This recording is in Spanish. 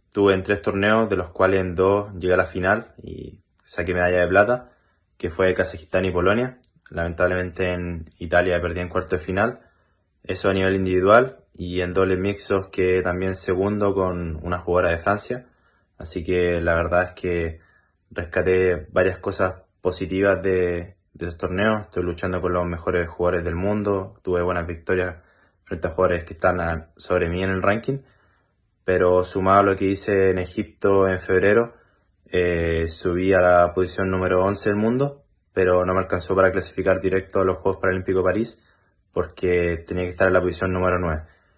Estuve en 3 torneos, de los cuales en 2 llegué a la final y saqué medalla de plata, que fue Kazajistán y Polonia. Lamentablemente en Italia perdí en cuarto de final. Eso a nivel individual, y en dobles mixtos quedé también segundo con una jugadora de Francia. Así que la verdad es que rescaté varias cosas positivas de esos torneos. Estoy luchando con los mejores jugadores del mundo. Tuve buenas victorias frente a jugadores que están sobre mí en el ranking. Pero sumado a lo que hice en Egipto en febrero, subí a la posición número 11 del mundo, pero no me alcanzó para clasificar directo a los Juegos Paralímpicos de París, porque tenía que estar en la posición número 9.